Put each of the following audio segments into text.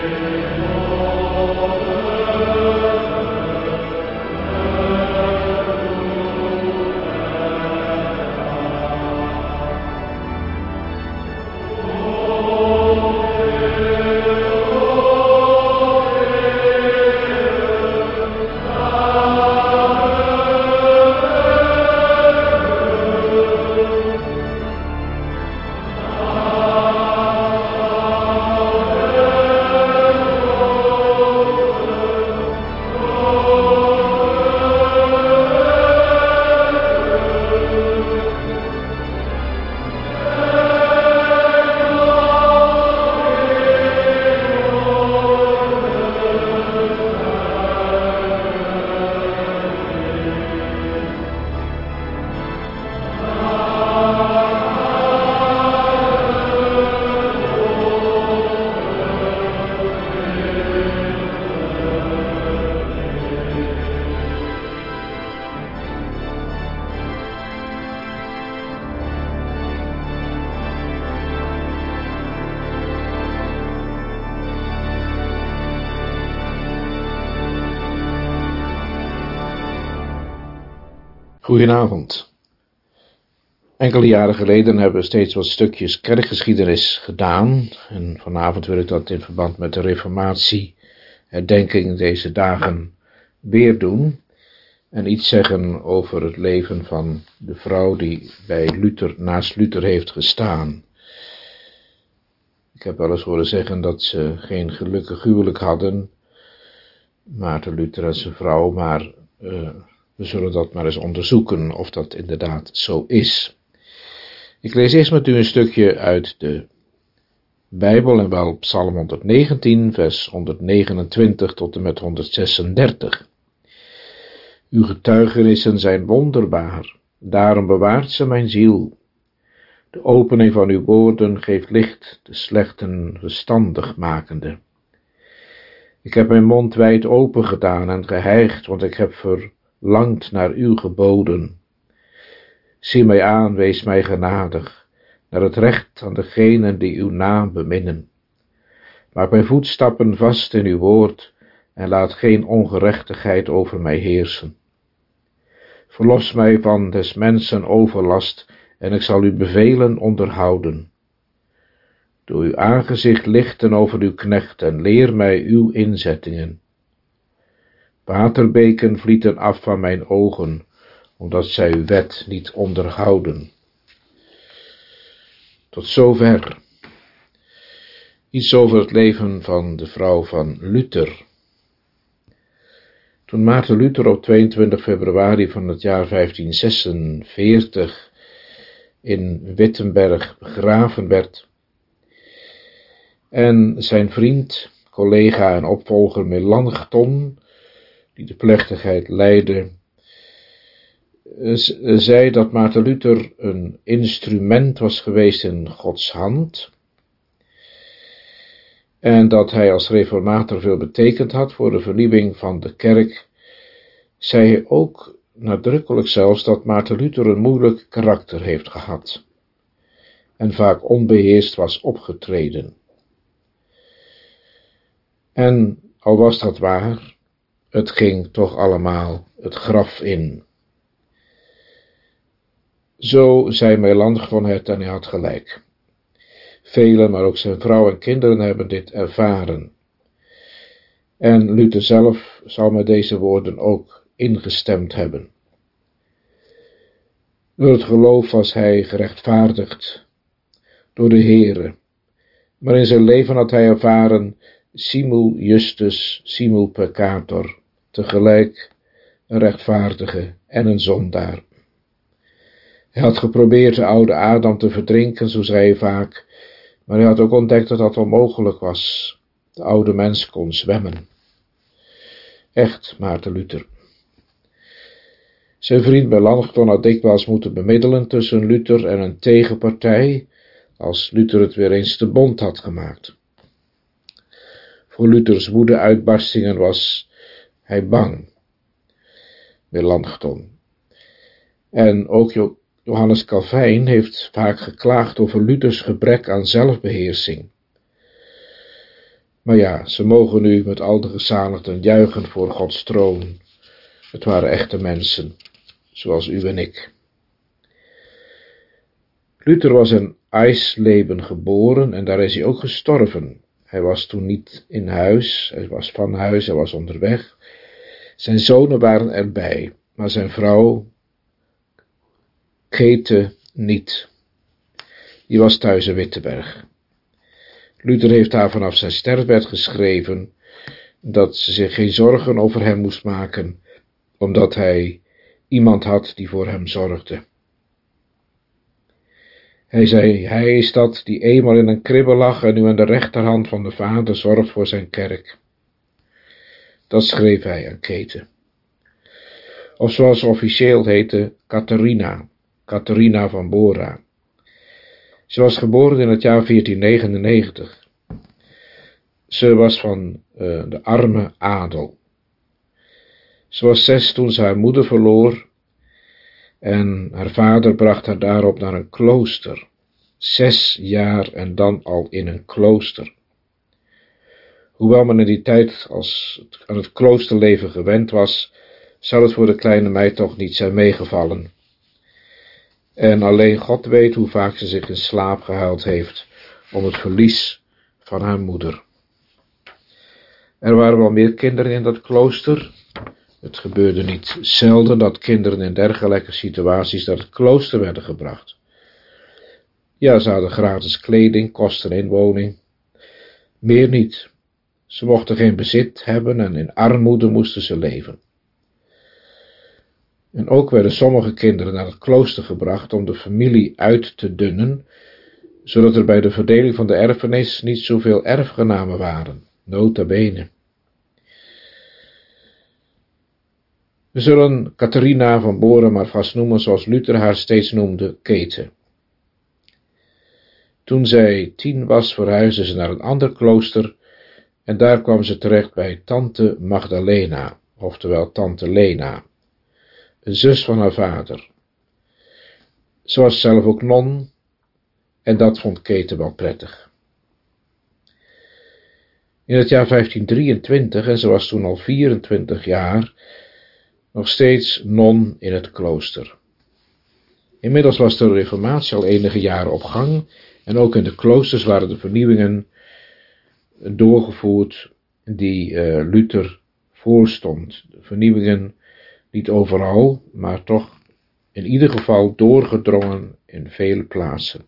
Goedenavond. Enkele jaren geleden hebben we steeds wat stukjes kerkgeschiedenis gedaan en vanavond wil ik dat in verband met de Reformatie herdenking deze dagen weer doen en iets zeggen over het leven van de vrouw die bij Luther, naast Luther heeft gestaan. Ik heb wel eens horen zeggen dat ze geen gelukkig huwelijk hadden, Maarten Luther en zijn vrouw, maar we zullen dat maar eens onderzoeken of dat inderdaad zo is. Ik lees eerst met u een stukje uit de Bijbel en wel Psalm 119, vers 129 tot en met 136. Uw getuigenissen zijn wonderbaar, daarom bewaart ze mijn ziel. De opening van uw woorden geeft licht, de slechten verstandig makende. Ik heb mijn mond wijd open gedaan en gehijgd, want ik heb verlangd naar uw geboden. Zie mij aan, wees mij genadig, naar het recht aan degenen die uw naam beminnen. Maak mijn voetstappen vast in uw woord en laat geen ongerechtigheid over mij heersen. Verlos mij van des mensen overlast en ik zal uw bevelen onderhouden. Doe uw aangezicht lichten over uw knecht en leer mij uw inzettingen. Waterbeken vlieten af van mijn ogen, omdat zij uw wet niet onderhouden. Tot zover. Iets over het leven van de vrouw van Luther. Toen Maarten Luther op 22 februari van het jaar 1546 in Wittenberg begraven werd en zijn vriend, collega en opvolger Melanchthon, die de plechtigheid leidde, zei dat Maarten Luther een instrument was geweest in Gods hand en dat hij als reformator veel betekend had voor de vernieuwing van de kerk, zei hij ook nadrukkelijk zelfs dat Maarten Luther een moeilijk karakter heeft gehad en vaak onbeheerst was opgetreden. En al was dat waar, het ging toch allemaal het graf in. Zo zei Melanchthon het en hij had gelijk. Velen, maar ook zijn vrouw en kinderen hebben dit ervaren. En Luther zelf zal met deze woorden ook ingestemd hebben. Door het geloof was hij gerechtvaardigd door de Heere, maar in zijn leven had hij ervaren simul justus, simul peccator, tegelijk een rechtvaardige en een zondaar. Hij had geprobeerd de oude Adam te verdrinken, zo zei hij vaak, maar hij had ook ontdekt dat dat onmogelijk was. De oude mens kon zwemmen. Echt, Maarten Luther. Zijn vriend Melanchthon had dikwijls moeten bemiddelen tussen Luther en een tegenpartij, als Luther het weer eens te bont had gemaakt. Voor Luthers woede-uitbarstingen was hij bang, Melanchthon. En ook Johannes Calvijn heeft vaak geklaagd over Luthers gebrek aan zelfbeheersing. Maar ja, ze mogen nu met al de gezaligden juichen voor Gods troon. Het waren echte mensen, zoals u en ik. Luther was in Eisleben geboren en daar is hij ook gestorven. Hij was toen niet in huis, hij was van huis, hij was onderweg. Zijn zonen waren erbij, maar zijn vrouw, Käthe, niet. Die was thuis in Wittenberg. Luther heeft haar vanaf zijn sterfbed geschreven dat ze zich geen zorgen over hem moest maken, omdat hij iemand had die voor hem zorgde. Hij zei, hij is dat die eenmaal in een kribbe lag en nu aan de rechterhand van de Vader zorgt voor zijn kerk. Dat schreef hij aan Käthe. Of zoals ze officieel heette, Catharina van Bora. Ze was geboren in het jaar 1499. Ze was van de arme adel. Ze was 6 toen ze haar moeder verloor en haar vader bracht haar daarop naar een klooster. 6 jaar en dan al in een klooster. Hoewel men in die tijd aan het kloosterleven gewend was, zou het voor de kleine meid toch niet zijn meegevallen. En alleen God weet hoe vaak ze zich in slaap gehuild heeft om het verlies van haar moeder. Er waren wel meer kinderen in dat klooster. Het gebeurde niet zelden dat kinderen in dergelijke situaties naar het klooster werden gebracht. Ja, ze hadden gratis kleding, kost en inwoning. Meer niet. Ze mochten geen bezit hebben en in armoede moesten ze leven. En ook werden sommige kinderen naar het klooster gebracht om de familie uit te dunnen, zodat er bij de verdeling van de erfenis niet zoveel erfgenamen waren, nota bene. We zullen Catharina van Bora maar vast noemen zoals Luther haar steeds noemde, Käthe. Toen zij 10 was, verhuisde ze naar een ander klooster en daar kwam ze terecht bij tante Magdalena, oftewel tante Lena, een zus van haar vader. Ze was zelf ook non en dat vond Käthe wel prettig. In het jaar 1523, en ze was toen al 24 jaar, nog steeds non in het klooster. Inmiddels was de reformatie al enige jaren op gang en ook in de kloosters waren de vernieuwingen doorgevoerd die Luther voorstond. De vernieuwingen niet overal, maar toch in ieder geval doorgedrongen in vele plaatsen.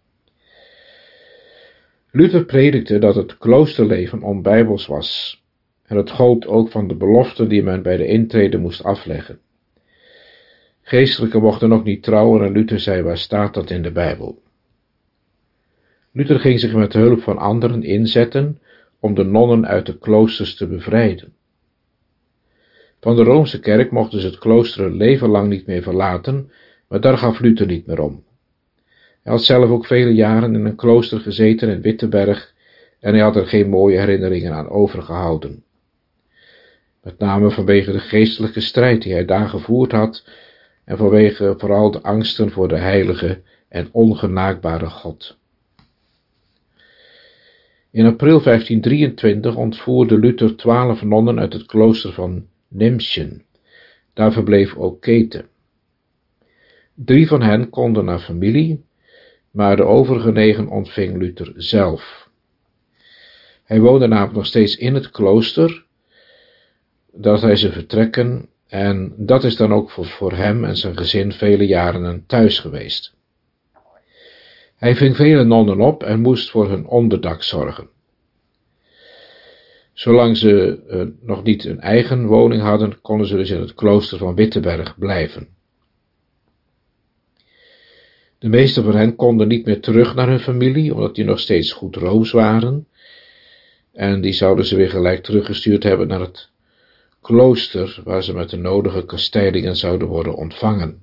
Luther predikte dat het kloosterleven onbijbels was en het gold ook van de beloften die men bij de intrede moest afleggen. Geestelijken mochten nog niet trouwen en Luther zei, waar staat dat in de Bijbel? Luther ging zich met de hulp van anderen inzetten om de nonnen uit de kloosters te bevrijden. Van de Roomse kerk mochten ze het klooster een leven lang niet meer verlaten, maar daar gaf Luther niet meer om. Hij had zelf ook vele jaren in een klooster gezeten in Wittenberg en hij had er geen mooie herinneringen aan overgehouden. Met name vanwege de geestelijke strijd die hij daar gevoerd had en vanwege vooral de angsten voor de heilige en ongenaakbare God. In april 1523 ontvoerde Luther 12 nonnen uit het klooster van Nimschen. Daar verbleef ook Käthe. 3 van hen konden naar familie, maar de overige 9 ontving Luther zelf. Hij woonde namelijk nog steeds in het klooster, dat hij ze vertrekken, en dat is dan ook voor hem en zijn gezin vele jaren een thuis geweest. Hij ving vele nonnen op en moest voor hun onderdak zorgen. Zolang ze nog niet een eigen woning hadden, konden ze dus in het klooster van Wittenberg blijven. De meeste van hen konden niet meer terug naar hun familie, omdat die nog steeds goed Rooms waren, en die zouden ze weer gelijk teruggestuurd hebben naar het klooster, waar ze met de nodige kastijdingen zouden worden ontvangen.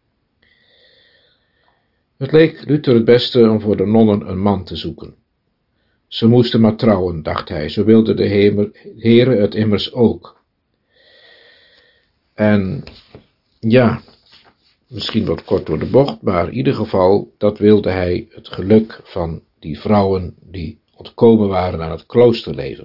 Het leek Luther het beste om voor de nonnen een man te zoeken. Ze moesten maar trouwen, dacht hij, zo wilde de Heere het immers ook. En ja, misschien wat kort door de bocht, maar in ieder geval, dat wilde hij het geluk van die vrouwen die ontkomen waren aan het kloosterleven.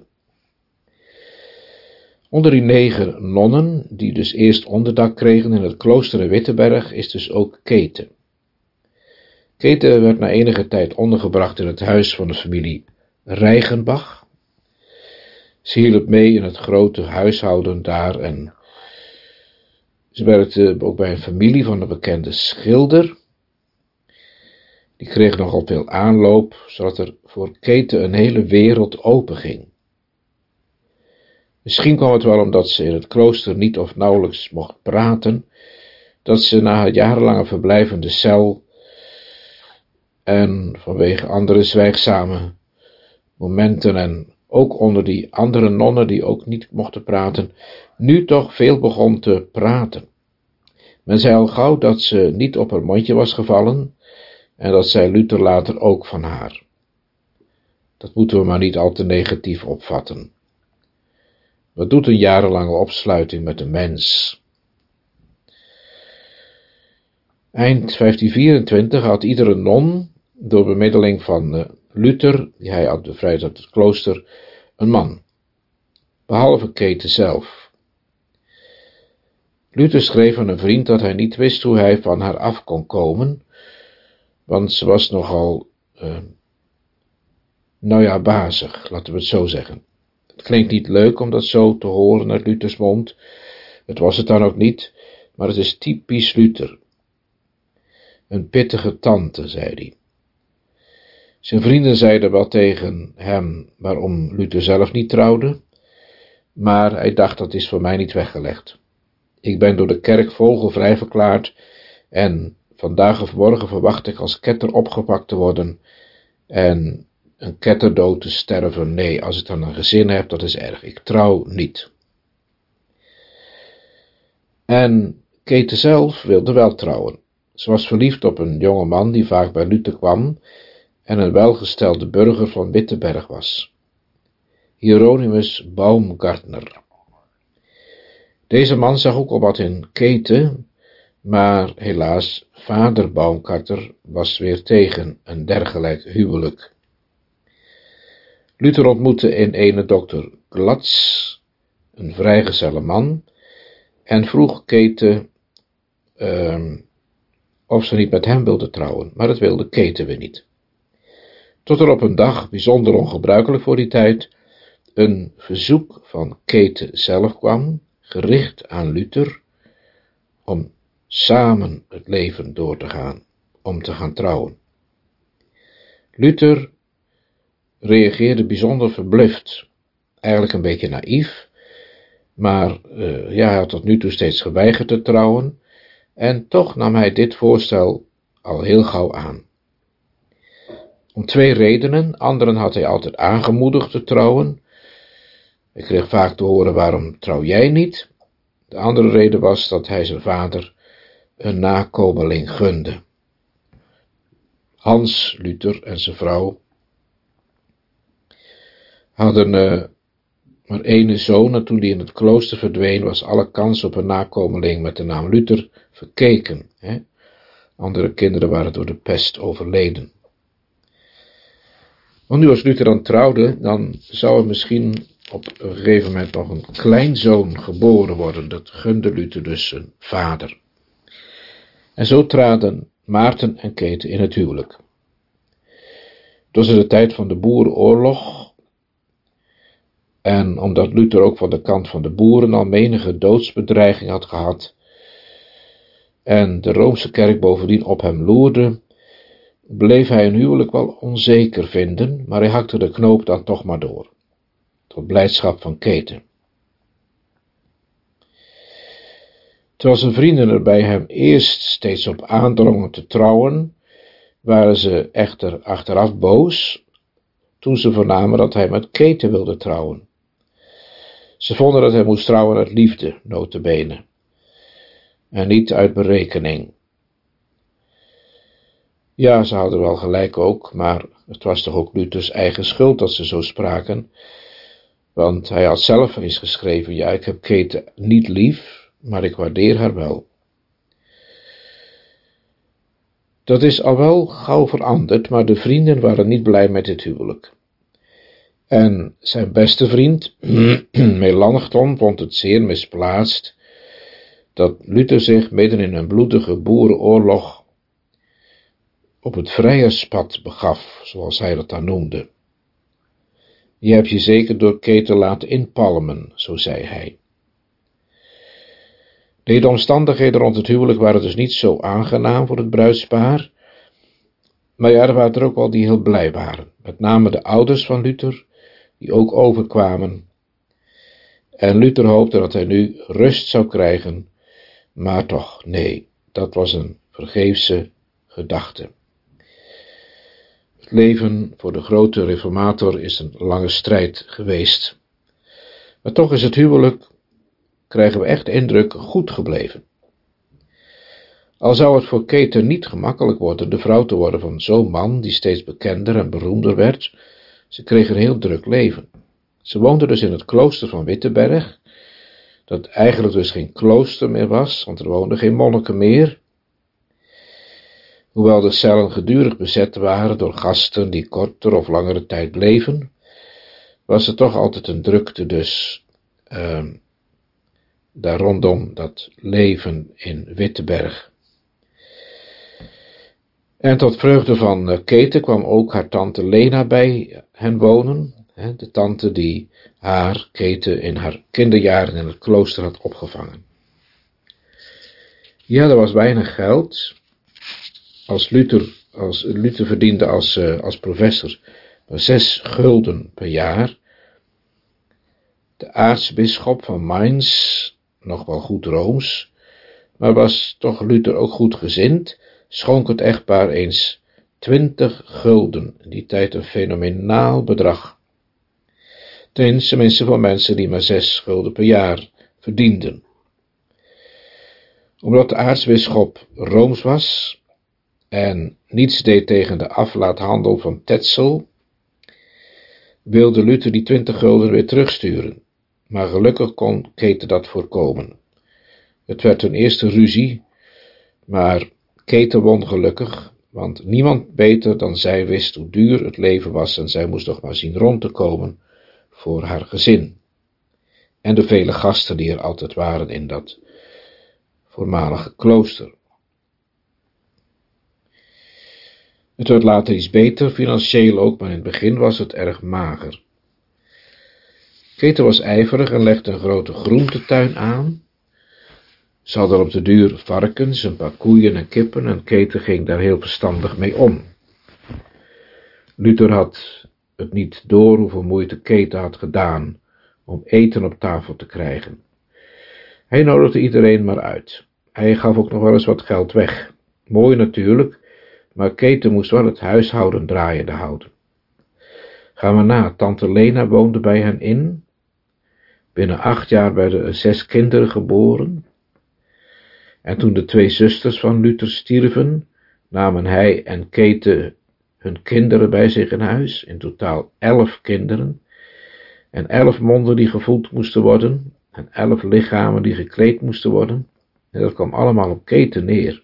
Onder die 9 nonnen, die dus eerst onderdak kregen in het klooster in Wittenberg, is dus ook Käthe. Käthe werd na enige tijd ondergebracht in het huis van de familie Reichenbach. Ze hielp mee in het grote huishouden daar en ze werkte ook bij een familie van een bekende schilder. Die kreeg nogal veel aanloop, zodat er voor Käthe een hele wereld openging. Misschien kwam het wel omdat ze in het klooster niet of nauwelijks mocht praten, dat ze na haar jarenlange verblijf in de cel en vanwege andere zwijgzame momenten en ook onder die andere nonnen die ook niet mochten praten, nu toch veel begon te praten. Men zei al gauw dat ze niet op haar mondje was gevallen en dat zei Luther later ook van haar. Dat moeten we maar niet al te negatief opvatten. Wat doet een jarenlange opsluiting met een mens? Eind 1524 had iedere non, door bemiddeling van Luther, die hij had bevrijd uit het klooster, een man, behalve Käthe zelf. Luther schreef aan een vriend dat hij niet wist hoe hij van haar af kon komen, want ze was nogal, bazig, laten we het zo zeggen. Het klinkt niet leuk om dat zo te horen uit Luthers mond, het was het dan ook niet, maar het is typisch Luther. Een pittige tante, zei hij. Zijn vrienden zeiden wel tegen hem waarom Luther zelf niet trouwde, maar hij dacht dat is voor mij niet weggelegd. Ik ben door de kerk vogelvrij verklaard en vandaag of morgen verwacht ik als ketter opgepakt te worden en een ketterdood te sterven. Nee, als ik dan een gezin heb, dat is erg. Ik trouw niet. En Käthe zelf wilde wel trouwen. Ze was verliefd op een jonge man die vaak bij Luther kwam en een welgestelde burger van Wittenberg was. Hieronymus Baumgartner. Deze man zag ook al wat in Käthe, maar helaas, vader Baumgartner was weer tegen een dergelijk huwelijk. Luther ontmoette in ene dokter Glatz, een vrijgezelle man, en vroeg Käthe of ze niet met hem wilde trouwen, maar dat wilde Käthe weer niet. Tot er op een dag, bijzonder ongebruikelijk voor die tijd, een verzoek van Käthe zelf kwam, gericht aan Luther, om samen het leven door te gaan, om te gaan trouwen. Luther reageerde bijzonder verbluft, eigenlijk een beetje naïef, maar hij had tot nu toe steeds geweigerd te trouwen, en toch nam hij dit voorstel al heel gauw aan. Om 2 redenen. Anderen had hij altijd aangemoedigd te trouwen. Ik kreeg vaak te horen, waarom trouw jij niet? De andere reden was dat hij zijn vader een nakomeling gunde. Hans Luther en zijn vrouw hadden maar 1 zoon en toen die in het klooster verdween was alle kans op een nakomeling met de naam Luther verkeken. Andere kinderen waren door de pest overleden. Want nu als Luther dan trouwde, dan zou er misschien op een gegeven moment nog een kleinzoon geboren worden. Dat gunde Luther dus zijn vader. En zo traden Maarten en Käthe in het huwelijk. Het was in de tijd van de Boerenoorlog. En omdat Luther ook van de kant van de boeren al menige doodsbedreiging had gehad, en de Roomse kerk bovendien op hem loerde, bleef hij een huwelijk wel onzeker vinden, maar hij hakte de knoop dan toch maar door, tot blijdschap van Käthe. Terwijl zijn vrienden er bij hem eerst steeds op aandrongen te trouwen, waren ze echter achteraf boos, toen ze vernamen dat hij met Käthe wilde trouwen. Ze vonden dat hij moest trouwen uit liefde, nota bene, en niet uit berekening. Ja, ze hadden wel gelijk ook, maar het was toch ook Luthers eigen schuld dat ze zo spraken, want hij had zelf eens geschreven, ja, ik heb Käthe niet lief, maar ik waardeer haar wel. Dat is al wel gauw veranderd, maar de vrienden waren niet blij met dit huwelijk. En zijn beste vriend, Melanchthon, vond het zeer misplaatst dat Luther zich midden in een bloedige boerenoorlog op het vrijerspad begaf, zoals hij dat dan noemde. Je hebt je zeker door Käthe laten inpalmen, zo zei hij. De omstandigheden rond het huwelijk waren dus niet zo aangenaam voor het bruidspaar, maar ja, er waren er ook wel die heel blij waren. Met name de ouders van Luther, die ook overkwamen. En Luther hoopte dat hij nu rust zou krijgen, maar toch, nee, dat was een vergeefse gedachte. Het leven voor de grote reformator is een lange strijd geweest. Maar toch is het huwelijk, krijgen we echt de indruk, goed gebleven. Al zou het voor Käthe niet gemakkelijk worden de vrouw te worden van zo'n man die steeds bekender en beroemder werd, ze kreeg een heel druk leven. Ze woonde dus in het klooster van Wittenberg, dat eigenlijk dus geen klooster meer was, want er woonden geen monniken meer. Hoewel de cellen gedurig bezet waren door gasten die korter of langere tijd bleven, was er toch altijd een drukte dus daar rondom dat leven in Wittenberg. En tot vreugde van Käthe kwam ook haar tante Lena bij hen wonen, de tante die Käthe in haar kinderjaren in het klooster had opgevangen. Ja, er was weinig geld. Als Luther verdiende als professor maar 6 gulden per jaar. De aartsbisschop van Mainz, nog wel goed Rooms, maar was toch Luther ook goed gezind, schonk het echtpaar eens 20 gulden, in die tijd een fenomenaal bedrag. Tenminste voor mensen die maar 6 gulden per jaar verdienden. Omdat de aartsbisschop Rooms was en niets deed tegen de aflaathandel van Tetzel, wilde Luther die 20 gulden weer terugsturen, maar gelukkig kon Käthe dat voorkomen. Het werd een eerste ruzie, maar Käthe won gelukkig, want niemand beter dan zij wist hoe duur het leven was en zij moest nog maar zien rond te komen voor haar gezin. En de vele gasten die er altijd waren in dat voormalige klooster. Het werd later iets beter, financieel ook, maar in het begin was het erg mager. Käthe was ijverig en legde een grote groentetuin aan. Ze hadden op de duur varkens, een paar koeien en kippen en Käthe ging daar heel verstandig mee om. Luther had het niet door hoeveel moeite Käthe had gedaan om eten op tafel te krijgen. Hij nodigde iedereen maar uit. Hij gaf ook nog wel eens wat geld weg. Mooi natuurlijk, maar Käthe moest wel het huishouden draaiende houden. Gaan we na, tante Lena woonde bij hen in. Binnen 8 jaar werden er 6 kinderen geboren. En toen de 2 zusters van Luther stierven, namen hij en Käthe hun kinderen bij zich in huis, in totaal 11 kinderen, en 11 monden die gevoed moesten worden, en 11 lichamen die gekleed moesten worden, en dat kwam allemaal op Käthe neer.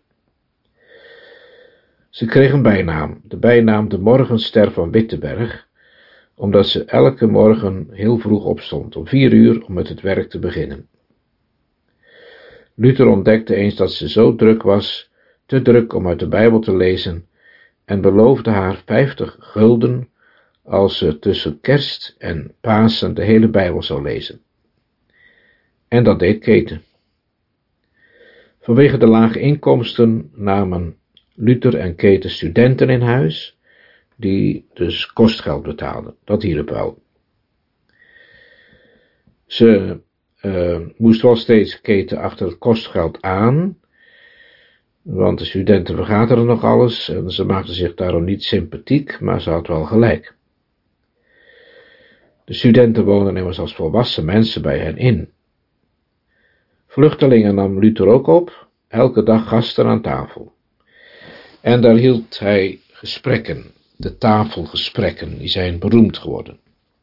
Ze kreeg een bijnaam, de bijnaam de morgenster van Wittenberg, omdat ze elke morgen heel vroeg opstond, om 4 uur om met het werk te beginnen. Luther ontdekte eens dat ze zo druk was, te druk om uit de Bijbel te lezen, en beloofde haar 50 gulden als ze tussen kerst en Pasen de hele Bijbel zou lezen. En dat deed Käthe. Vanwege de lage inkomsten namen Luther en Käthe studenten in huis, die dus kostgeld betaalden. Dat hielp wel. Ze moest wel steeds Käthe achter het kostgeld aan, want de studenten vergaten nog alles en ze maakten zich daarom niet sympathiek, maar ze had wel gelijk. De studenten woonden immers als volwassen mensen bij hen in. Vluchtelingen nam Luther ook op, elke dag gasten aan tafel. En daar hield hij gesprekken, de tafelgesprekken, die zijn beroemd geworden.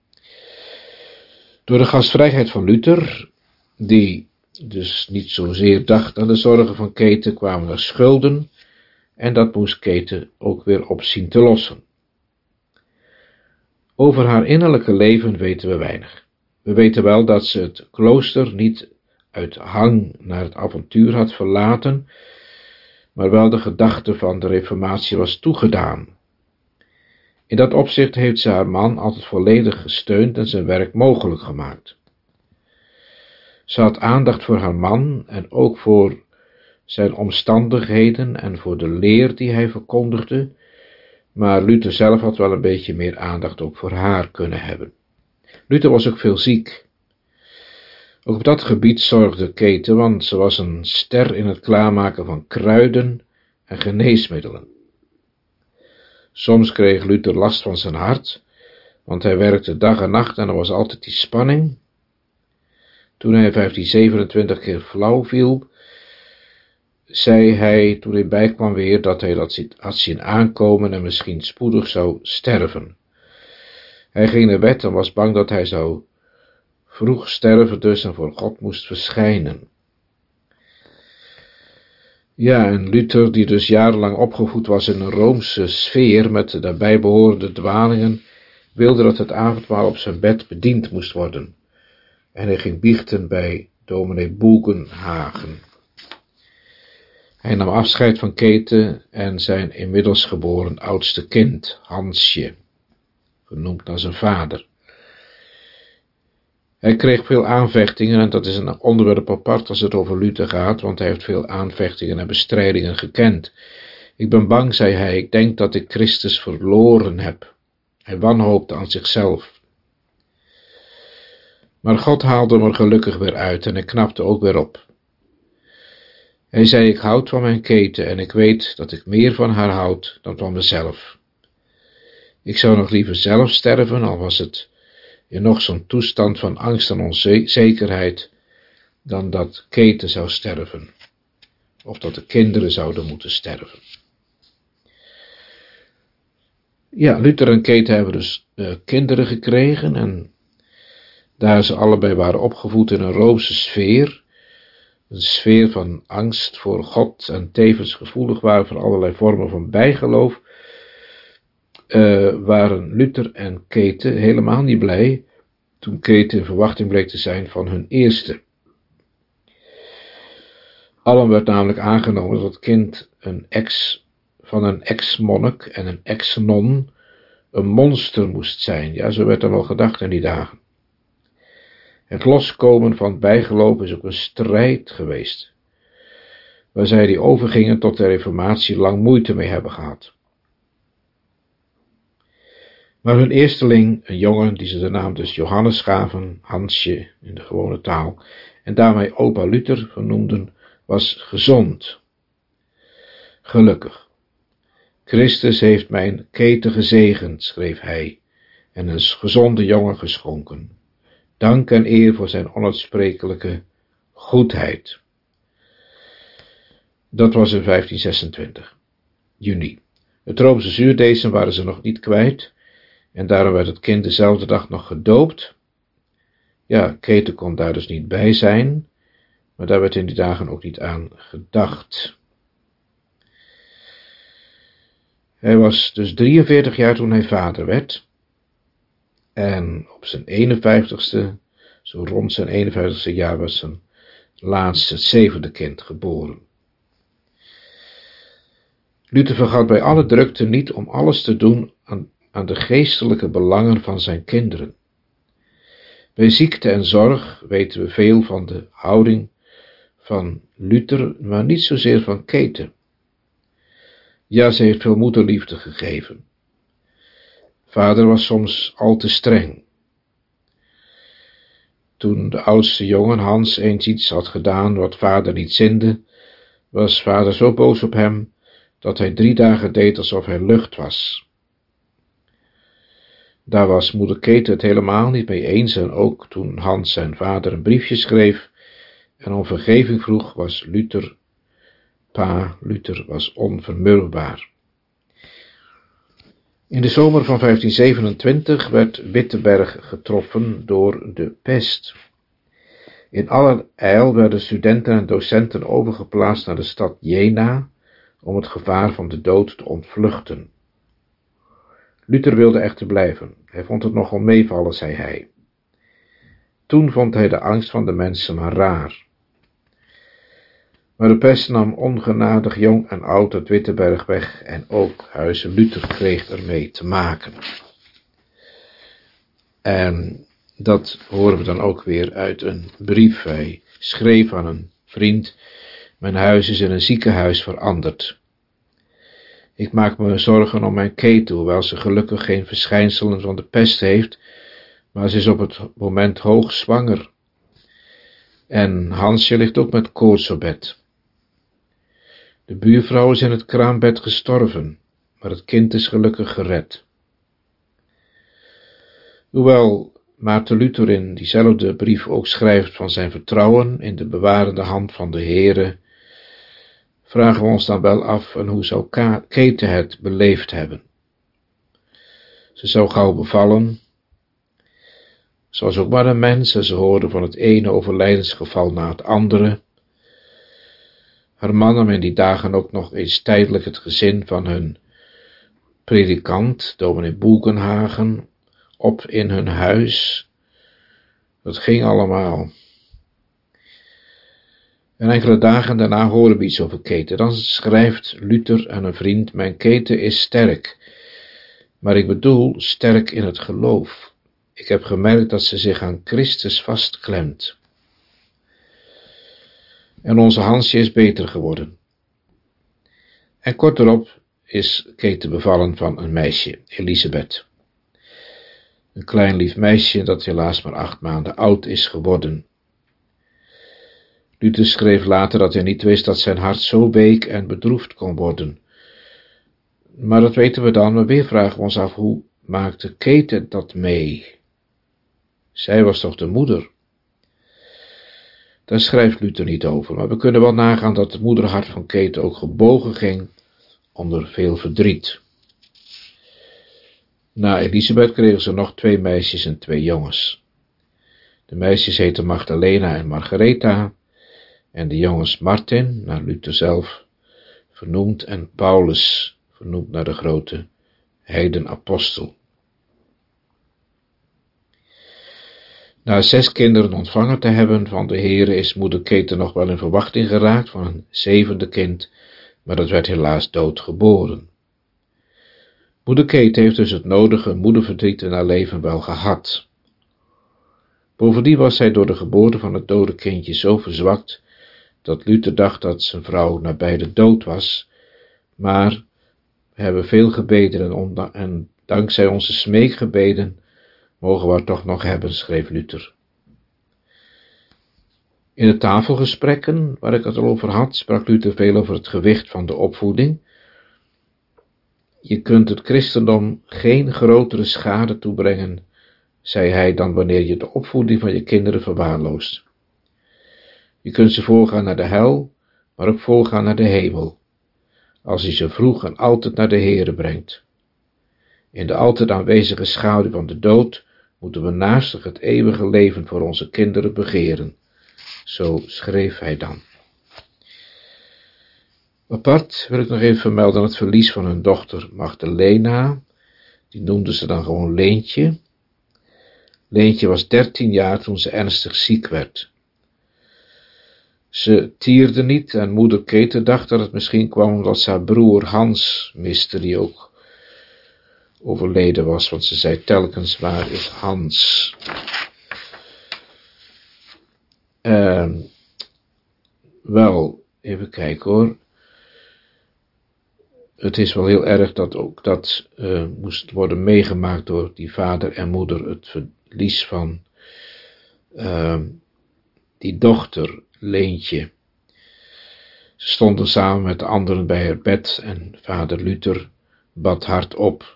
Door de gastvrijheid van Luther, die dus niet zozeer dacht aan de zorgen van Käthe, kwamen er schulden en dat moest Käthe ook weer op zien te lossen. Over haar innerlijke leven weten we weinig. We weten wel dat ze het klooster niet uit hang naar het avontuur had verlaten, maar wel de gedachte van de reformatie was toegedaan. In dat opzicht heeft ze haar man altijd volledig gesteund en zijn werk mogelijk gemaakt. Ze had aandacht voor haar man en ook voor zijn omstandigheden en voor de leer die hij verkondigde, maar Luther zelf had wel een beetje meer aandacht ook voor haar kunnen hebben. Luther was ook veel ziek. Ook op dat gebied zorgde Käthe, want ze was een ster in het klaarmaken van kruiden en geneesmiddelen. Soms kreeg Luther last van zijn hart, want hij werkte dag en nacht en er was altijd die spanning. Toen hij 1527 keer flauw viel, zei hij toen hij bijkwam weer dat hij dat had zien aankomen en misschien spoedig zou sterven. Hij ging naar bed en was bang dat hij zou vroeg sterven dus en voor God moest verschijnen. Ja, en Luther, die dus jarenlang opgevoed was in een Roomse sfeer met de daarbij behorende dwalingen, wilde dat het avondmaal op zijn bed bediend moest worden. En hij ging biechten bij dominee Boegenhagen. Hij nam afscheid van Käthe en zijn inmiddels geboren oudste kind, Hansje, genoemd naar zijn vader. Hij kreeg veel aanvechtingen en dat is een onderwerp apart als het over Luther gaat, want hij heeft veel aanvechtingen en bestrijdingen gekend. Ik ben bang, zei hij, ik denk dat ik Christus verloren heb. Hij wanhoopte aan zichzelf. Maar God haalde hem er gelukkig weer uit en hij knapte ook weer op. Hij zei, ik houd van mijn Käthe en ik weet dat ik meer van haar houd dan van mezelf. Ik zou nog liever zelf sterven, al was het in nog zo'n toestand van angst en onzekerheid, dan dat Käthe zou sterven, of dat de kinderen zouden moeten sterven. Ja, Luther en Käthe hebben dus kinderen gekregen en daar ze allebei waren opgevoed in een Roomse sfeer, een sfeer van angst voor God en tevens gevoelig waren voor allerlei vormen van bijgeloof, waren Luther en Käthe helemaal niet blij toen Käthe in verwachting bleek te zijn van hun eerste. Allen werd namelijk aangenomen dat het kind van een ex-monnik en een ex-non een monster moest zijn. Ja, zo werd er wel gedacht in die dagen. Het loskomen van het bijgeloof is ook een strijd geweest, waar zij die overgingen tot de reformatie lang moeite mee hebben gehad. Maar hun eersteling, een jongen die ze de naam dus Johannes gaven, Hansje in de gewone taal, en daarmee opa Luther vernoemden, was gezond. Gelukkig. Christus heeft mijn Käthe gezegend, schreef hij, en een gezonde jongen geschonken. Dank en eer voor zijn onuitsprekelijke goedheid. Dat was in 1526, juni. Het Roomse zuurdesem waren ze nog niet kwijt, en daarom werd het kind dezelfde dag nog gedoopt. Ja, Käthe kon daar dus niet bij zijn, maar daar werd in die dagen ook niet aan gedacht. Hij was dus 43 jaar toen hij vader werd, en op zijn 51ste, zo rond zijn 51ste jaar, was zijn laatste, het zevende kind geboren. Luther vergat bij alle drukte niet om alles te doen aan de geestelijke belangen van zijn kinderen. Bij ziekte en zorg weten we veel van de houding van Luther, maar niet zozeer van Käthe. Ja, ze heeft veel moederliefde gegeven. Vader was soms al te streng. Toen de oudste jongen Hans eens iets had gedaan wat vader niet zinde, was vader zo boos op hem dat hij 3 dagen deed alsof hij lucht was. Daar was moeder Käthe het helemaal niet mee eens en ook toen Hans zijn vader een briefje schreef en om vergeving vroeg, was Luther was onvermurwbaar. In de zomer van 1527 werd Wittenberg getroffen door de pest. In allerijl werden studenten en docenten overgeplaatst naar de stad Jena om het gevaar van de dood te ontvluchten. Luther wilde echter blijven. Hij vond het nogal meevallen, zei hij. Toen vond hij de angst van de mensen maar raar. Maar de pest nam ongenadig jong en oud het Wittenberg weg en ook Huize Luther kreeg ermee te maken. En dat horen we dan ook weer uit een brief. Hij schreef aan een vriend: mijn huis is in een ziekenhuis veranderd. Ik maak me zorgen om mijn Kate, hoewel ze gelukkig geen verschijnselen van de pest heeft, maar ze is op het moment hoog zwanger. En Hansje ligt ook met koorts op bed. De buurvrouw is in het kraambed gestorven, maar het kind is gelukkig gered. Hoewel Maarten Luther in diezelfde brief ook schrijft van zijn vertrouwen in de bewarende hand van de Heere, vragen we ons dan wel af, en hoe zou Kate het beleefd hebben? Ze zou gauw bevallen. Ze was ook maar een mens en ze hoorde van het ene overlijdensgeval na het andere. Haar man nam in die dagen ook nog eens tijdelijk het gezin van hun predikant, dominee Boekenhagen, op in hun huis. Dat ging allemaal. En enkele dagen daarna horen we iets over Kate. Dan schrijft Luther aan een vriend: mijn Kate is sterk, maar ik bedoel sterk in het geloof. Ik heb gemerkt dat ze zich aan Christus vastklemt. En onze Hansje is beter geworden. En kort erop is Kate bevallen van een meisje, Elisabeth. Een klein lief meisje dat helaas maar 8 maanden oud is geworden. Luther schreef later dat hij niet wist dat zijn hart zo week en bedroefd kon worden. Maar dat weten we dan, maar weer vragen we ons af, hoe maakte Kate dat mee? Zij was toch de moeder? Daar schrijft Luther niet over, maar we kunnen wel nagaan dat het moederhart van Kate ook gebogen ging onder veel verdriet. Na Elisabeth kregen ze nog 2 meisjes en 2 jongens. De meisjes heten Magdalena en Margaretha, en de jongens Martin, naar Luther zelf vernoemd, en Paulus, vernoemd naar de grote heidenapostel. Na 6 kinderen ontvangen te hebben van de Heere is moeder Kate nog wel in verwachting geraakt van een 7e kind, maar dat werd helaas doodgeboren. Moeder Kate heeft dus het nodige moederverdriet in haar leven wel gehad. Bovendien was zij door de geboorte van het dode kindje zo verzwakt, dat Luther dacht dat zijn vrouw nabij de dood was, maar we hebben veel gebeden en dankzij onze smeekgebeden mogen we haar toch nog hebben, schreef Luther. In de tafelgesprekken, waar ik het al over had, sprak Luther veel over het gewicht van de opvoeding. Je kunt het christendom geen grotere schade toebrengen, zei hij, dan wanneer je de opvoeding van je kinderen verwaarloost. Je kunt ze voorgaan naar de hel, maar ook voorgaan naar de hemel, als je ze vroeg en altijd naar de Heere brengt. In de altijd aanwezige schaduw van de dood moeten we naastig het eeuwige leven voor onze kinderen begeren. Zo schreef hij dan. Apart wil ik nog even vermelden het verlies van hun dochter Magdalena. Die noemden ze dan gewoon Leentje. Leentje was 13 jaar toen ze ernstig ziek werd. Ze tierde niet en moeder Kate dacht dat het misschien kwam omdat ze haar broer Hans miste, die ook overleden was, want ze zei telkens: waar is Hans? Wel, even kijken hoor. Het is wel heel erg dat ook dat moest worden meegemaakt door die vader en moeder, het verlies van die dochter Leentje. Ze stonden samen met de anderen bij haar bed en vader Luther bad hardop.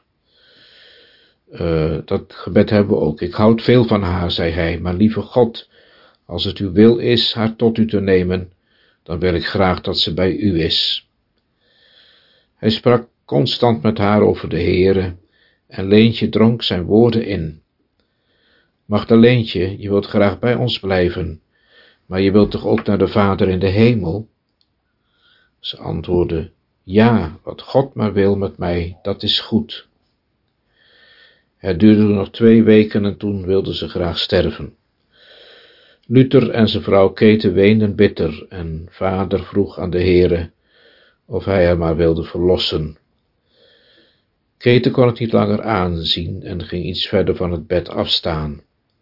Dat gebed hebben we ook. Ik houd veel van haar, zei hij, maar lieve God, als het uw wil is haar tot u te nemen, dan wil ik graag dat ze bij u is. Hij sprak constant met haar over de Heere en Leentje dronk zijn woorden in. Magdaleentje, je wilt graag bij ons blijven, maar je wilt toch ook naar de Vader in de hemel? Ze antwoordde: ja, wat God maar wil met mij, dat is goed. Het duurde nog 2 weken en toen wilden ze graag sterven. Luther en zijn vrouw Käthe weenden bitter en vader vroeg aan de Heere of hij haar maar wilde verlossen. Käthe kon het niet langer aanzien en ging iets verder van het bed afstaan.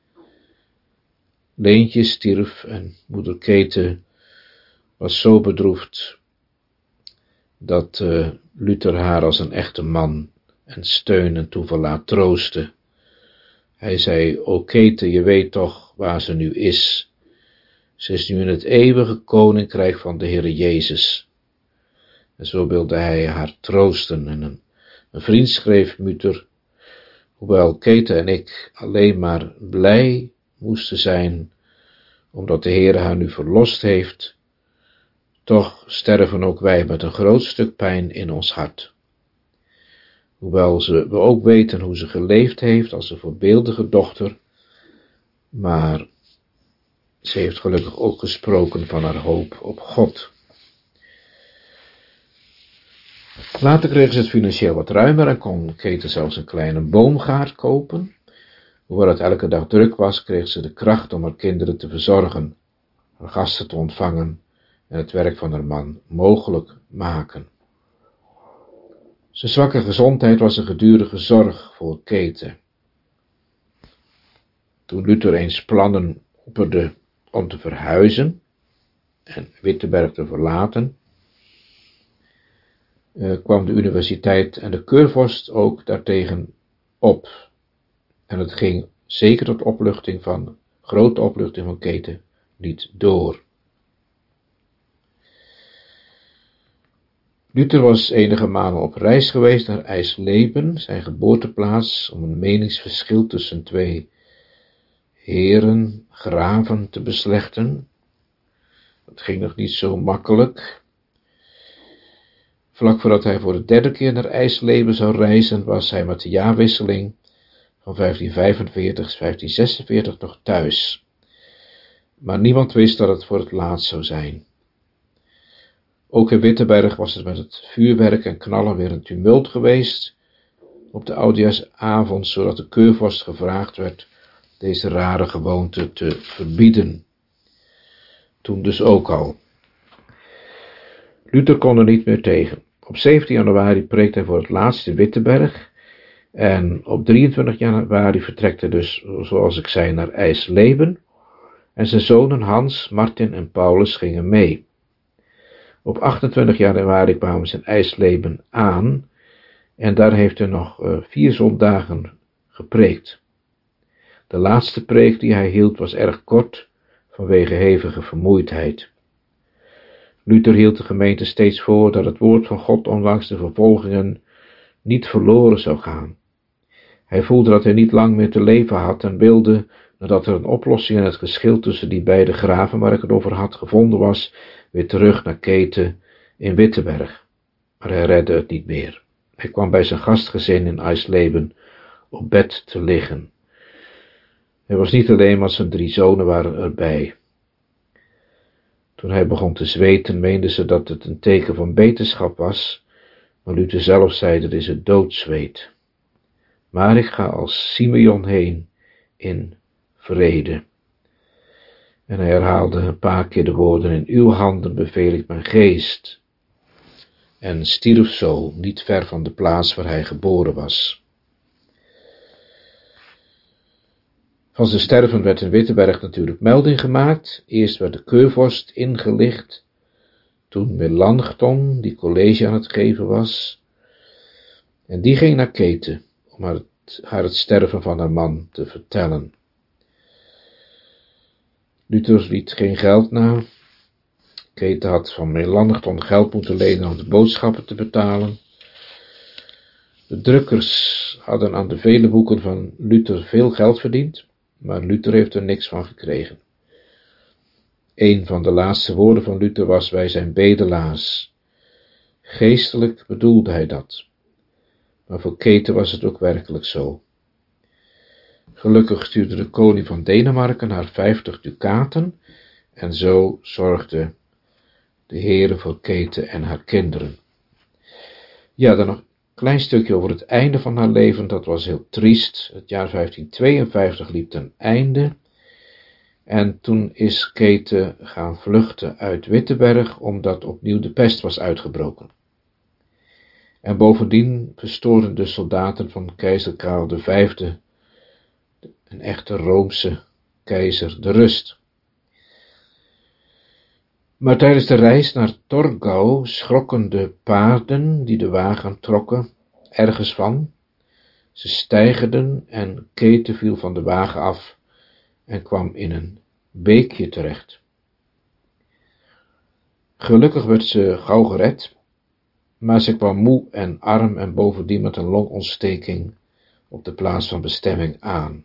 Leentje stierf en moeder Käthe was zo bedroefd dat Luther haar als een echte man en steun en toeverlaat troostte. Hij zei: "O Käthe, je weet toch waar ze nu is. Ze is nu in het eeuwige koninkrijk van de Heere Jezus." En zo wilde hij haar troosten. En een vriend schreef Luther: "Hoewel Käthe en ik alleen maar blij moesten zijn, omdat de Heere haar nu verlost heeft, toch sterven ook wij met een groot stuk pijn in ons hart. Hoewel we ook weten hoe ze geleefd heeft als een voorbeeldige dochter, maar ze heeft gelukkig ook gesproken van haar hoop op God." Later kreeg ze het financieel wat ruimer en kon Käthe zelfs een kleine boomgaard kopen. Hoewel het elke dag druk was, kreeg ze de kracht om haar kinderen te verzorgen, haar gasten te ontvangen en het werk van haar man mogelijk maken. Zijn zwakke gezondheid was een gedurige zorg voor Käthe. Toen Luther eens plannen opperde om te verhuizen en Wittenberg te verlaten, kwam de universiteit en de keurvorst ook daartegen op. En het ging zeker tot grote opluchting van Käthe niet door. Luther was enige malen op reis geweest naar Eisleben, zijn geboorteplaats, om een meningsverschil tussen 2 heren, graven, te beslechten. Het ging nog niet zo makkelijk. Vlak voordat hij voor de 3e keer naar Eisleben zou reizen, was hij met de jaarwisseling van 1545-1546 nog thuis. Maar niemand wist dat het voor het laatst zou zijn. Ook in Wittenberg was het met het vuurwerk en knallen weer een tumult geweest op de oudejaarsavond, zodat de keurvorst gevraagd werd deze rare gewoonte te verbieden. Toen dus ook al. Luther kon er niet meer tegen. Op 17 januari preekt hij voor het laatst in Wittenberg en op 23 januari vertrekt hij dus, zoals ik zei, naar Eisleben en zijn zonen Hans, Martin en Paulus gingen mee. Op 28 januari kwamen ze in Eisleben aan en daar heeft hij nog 4 zondagen gepreekt. De laatste preek die hij hield was erg kort vanwege hevige vermoeidheid. Luther hield de gemeente steeds voor dat het woord van God ondanks de vervolgingen niet verloren zou gaan. Hij voelde dat hij niet lang meer te leven had en wilde, nadat er een oplossing in het geschil tussen die beide graven waar ik het over had gevonden was, weer terug naar Käthe in Wittenberg. Maar hij redde het niet meer. Hij kwam bij zijn gastgezin in Eisleben op bed te liggen. Hij was niet alleen, maar zijn 3 zonen waren erbij. Toen hij begon te zweten, meenden ze dat het een teken van beterschap was, maar Luther zelf zei: "Dat is het doodzweet. Maar ik ga als Simeon heen in vrede." En hij herhaalde een paar keer de woorden: "In uw handen beveel ik mijn geest." En stierf zo, niet ver van de plaats waar hij geboren was. Van zijn sterven werd in Wittenberg natuurlijk melding gemaakt. Eerst werd de keurvorst ingelicht, toen Melanchthon, die college aan het geven was, en die ging naar Käthe om haar het sterven van haar man te vertellen. Luther liet geen geld na. Käthe had van Melanchthon geld moeten lenen om de boodschappen te betalen. De drukkers hadden aan de vele boeken van Luther veel geld verdiend, maar Luther heeft er niks van gekregen. Een van de laatste woorden van Luther was: "Wij zijn bedelaars." Geestelijk bedoelde hij dat, maar voor Käthe was het ook werkelijk zo. Gelukkig stuurde de koning van Denemarken haar 50 dukaten en zo zorgde de Heere voor Käthe en haar kinderen. Ja, dan nog klein stukje over het einde van haar leven, dat was heel triest. Het jaar 1552 liep ten einde. En toen is Käthe gaan vluchten uit Wittenberg, omdat opnieuw de pest was uitgebroken. En bovendien verstoorden de soldaten van keizer Karel V, een echte Roomse keizer, de rust. Maar tijdens de reis naar Torgau schrokken de paarden die de wagen trokken ergens van. Ze steigerden en Käthe viel van de wagen af en kwam in een beekje terecht. Gelukkig werd ze gauw gered, maar ze kwam moe en arm en bovendien met een longontsteking op de plaats van bestemming aan.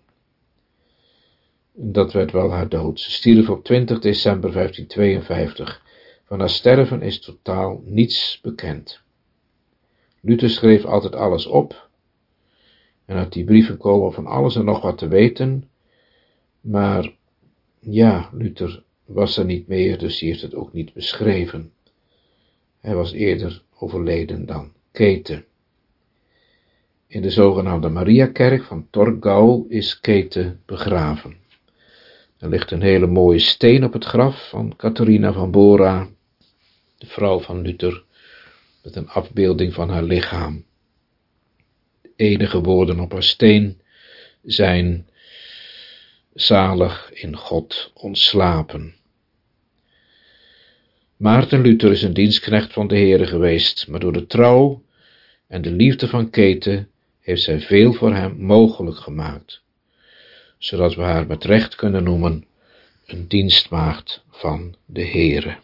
Dat werd wel haar dood. Ze stierf op 20 december 1552. Van haar sterven is totaal niets bekend. Luther schreef altijd alles op, en uit die brieven komen van alles en nog wat te weten, maar ja, Luther was er niet meer, dus hij heeft het ook niet beschreven. Hij was eerder overleden dan Käthe. In de zogenaamde Mariakerk van Torgau is Käthe begraven. Er ligt een hele mooie steen op het graf van Catharina van Bora, de vrouw van Luther, met een afbeelding van haar lichaam. De enige woorden op haar steen zijn: zalig in God ontslapen. Maarten Luther is een dienstknecht van de Heere geweest, maar door de trouw en de liefde van Käthe heeft zij veel voor hem mogelijk gemaakt, zodat we haar met recht kunnen noemen een dienstmaagd van de Heere.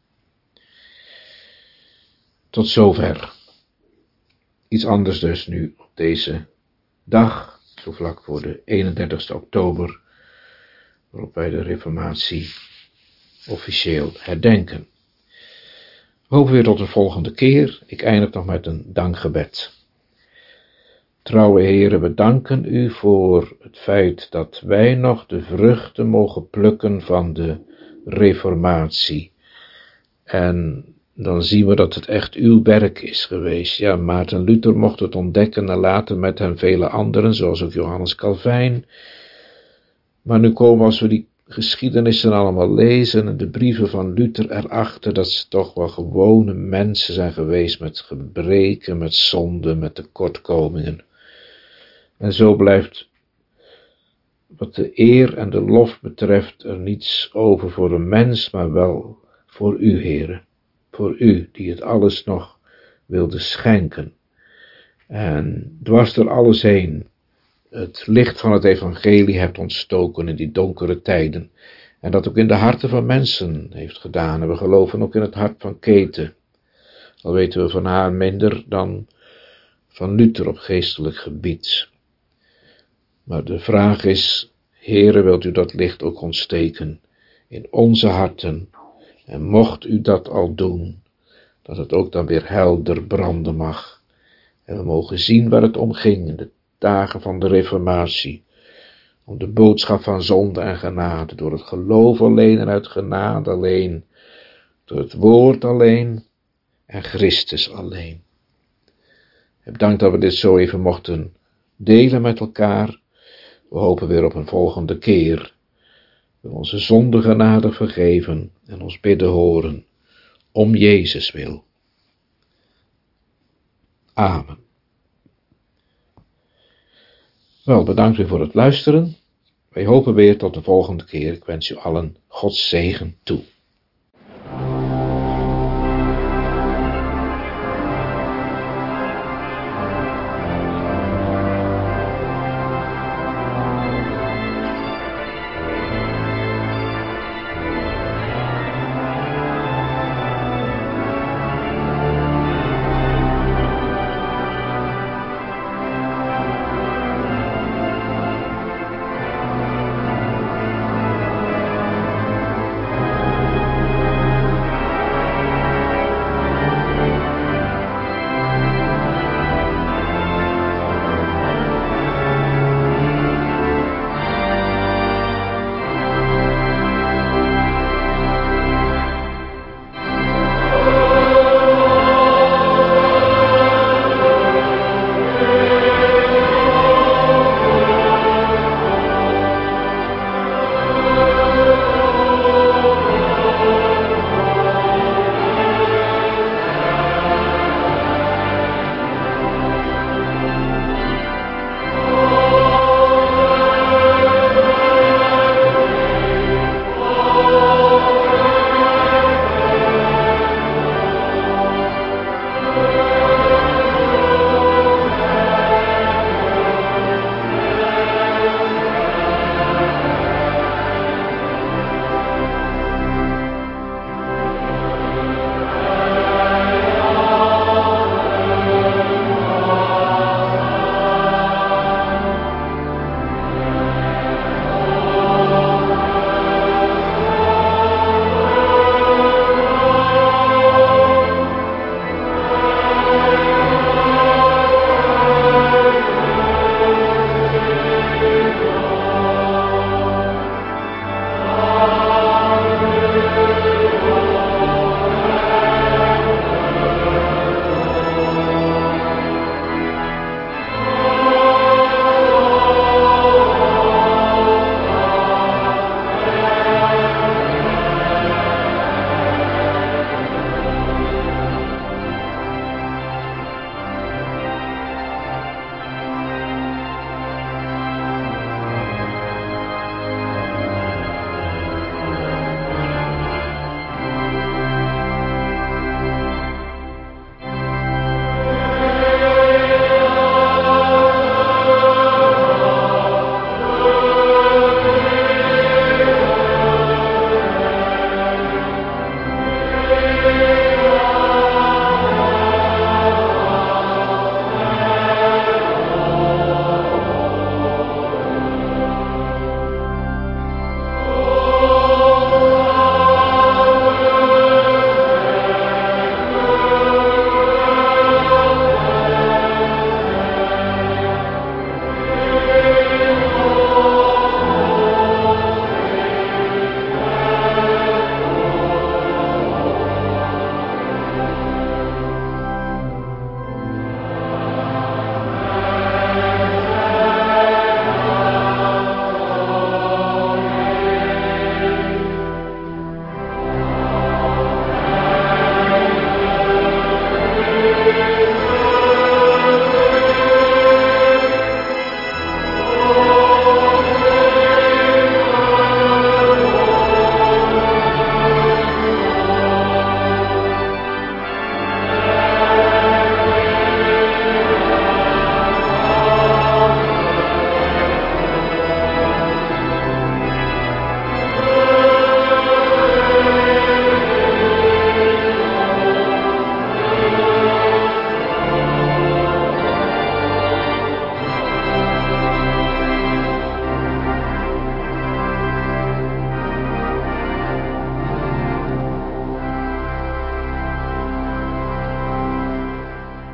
Tot zover. Iets anders dus nu op deze dag, zo vlak voor de 31 oktober, waarop wij de Reformatie officieel herdenken. We hopen weer tot de volgende keer. Ik eindig nog met een dankgebed. Trouwe Heere, we danken u voor het feit dat wij nog de vruchten mogen plukken van de Reformatie. En dan zien we dat het echt uw werk is geweest. Ja, Maarten Luther mocht het ontdekken en later met hem vele anderen, zoals ook Johannes Calvijn. Maar nu komen, als we die geschiedenissen allemaal lezen en de brieven van Luther erachter, dat ze toch wel gewone mensen zijn geweest met gebreken, met zonden, met tekortkomingen. En zo blijft, wat de eer en de lof betreft, er niets over voor een mens, maar wel voor u, Heere. Voor u, die het alles nog wilde schenken. En dwars door alles heen het licht van het evangelie hebt ontstoken in die donkere tijden. En dat ook in de harten van mensen heeft gedaan. En we geloven ook in het hart van Käthe. Al weten we van haar minder dan van Luther op geestelijk gebied. Maar de vraag is, Heere, wilt u dat licht ook ontsteken in onze harten? En mocht u dat al doen, dat het ook dan weer helder branden mag. En we mogen zien waar het om ging in de dagen van de Reformatie. Om de boodschap van zonde en genade, door het geloof alleen en uit genade alleen. Door het woord alleen en Christus alleen. Ik dank dat we dit zo even mochten delen met elkaar. We hopen weer op een volgende keer. We onze zonde genade vergeven en ons bidden horen. Om Jezus wil. Amen. Wel, bedankt weer voor het luisteren. Wij hopen weer tot de volgende keer. Ik wens u allen Gods zegen toe.